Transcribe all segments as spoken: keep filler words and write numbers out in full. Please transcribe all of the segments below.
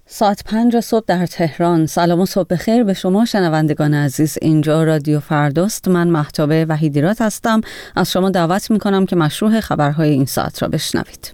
ساعت پنج صبح در تهران. سلام و صبح بخیر به شما شنوندگان عزیز. اینجا رادیو فرداست. من مهتاب وحیدیراد هستم. از شما دعوت میکنم که مشروع خبرهای این ساعت را بشنوید.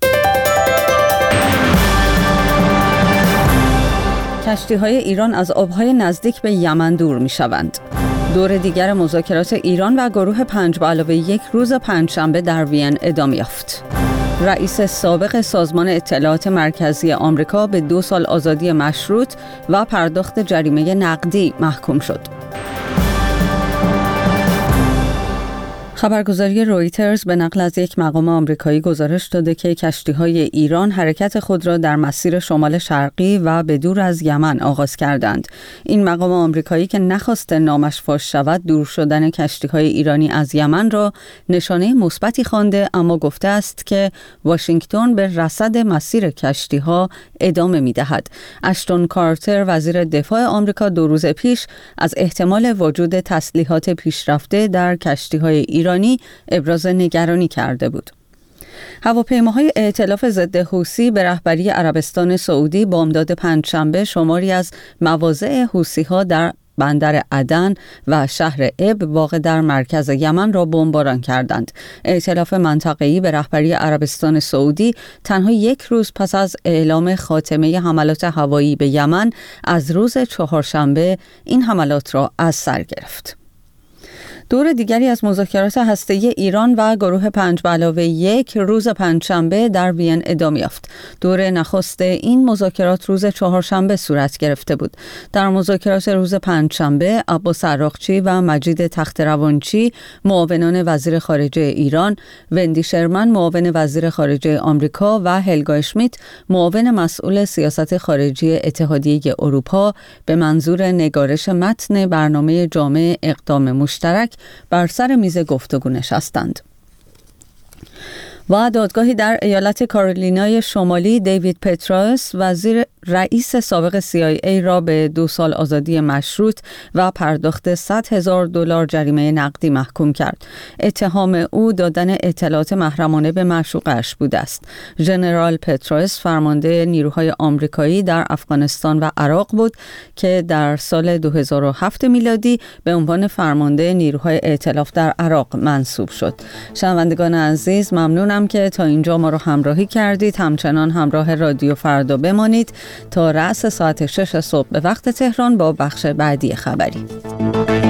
کشتی‌های ایران از آبهای نزدیک به یمن دور می‌شوند. دور دیگر مذاکرات ایران و گروه پنج به علاوه یک روز پنجشنبه در وین ادامه یافت. رئیس سابق سازمان اطلاعات مرکزی آمریکا به دو سال آزادی مشروط و پرداخت جریمه نقدی محکوم شد. خبرگزاری رویترز به نقل از یک مقام آمریکایی گزارش داده که کشتی‌های ایران حرکت خود را در مسیر شمال شرقی و به دور از یمن آغاز کردند. این مقام آمریکایی که نخواسته نامش فاش شود، دور شدن کشتی‌های ایرانی از یمن را نشانه مثبتی خوانده، اما گفته است که واشنگتن به رصد مسیر کشتی‌ها ادامه می‌دهد. اشتون کارتر وزیر دفاع آمریکا دو روز پیش از احتمال وجود تسلیحات پیشرفته در کشتی‌های ایران ایرانی ابراز نگرانی کرده بود. هواپیماهای ائتلاف ضد حوثی به رهبری عربستان سعودی بامداد پنجشنبه شماری از مواضع حوثی‌ها در بندر عدن و شهر اب واقع در مرکز یمن را بمباران کردند. ائتلاف منطقه‌ای به رهبری عربستان سعودی تنها یک روز پس از اعلام خاتمه حملات هوایی به یمن از روز چهارشنبه این حملات را از سر گرفت. دور دیگری از مذاکرات هسته‌ای ایران و گروه پنج به علاوه یک روز پنجشنبه در وین ادامه یافت. دور نخست این مذاکرات روز چهارشنبه صورت گرفته بود. در مذاکرات روز پنجشنبه عباس عراقچی و مجید تخت‌روانچی معاونان وزیر خارجه ایران، وندی شرمن معاون وزیر خارجه آمریکا و هلگا اشمیت معاون مسئول سیاست خارجی اتحادیه اروپا به منظور نگارش متن برنامه جامع اقدام مشترک بر سر میز گفتگو نشستند. و دادگاهی در ایالت کارولینای شمالی دیوید پتراس وزیر رئیس سابق سی آی ای را به دو سال آزادی مشروط و پرداخت صد هزار دلار جریمه نقدی محکوم کرد. اتهام او دادن اطلاعات محرمانه به معشوقش بوده است. ژنرال پتراس فرمانده نیروهای آمریکایی در افغانستان و عراق بود که در سال دو هزار و هفت میلادی به عنوان فرمانده نیروهای ائتلاف در عراق منصوب شد. شنوندگان عزیز، ممنونم که تا اینجا ما رو همراهی کردید. همچنان همراه رادیو فردا بمانید تا رأس ساعت شش صبح به وقت تهران با بخش بعدی خبری.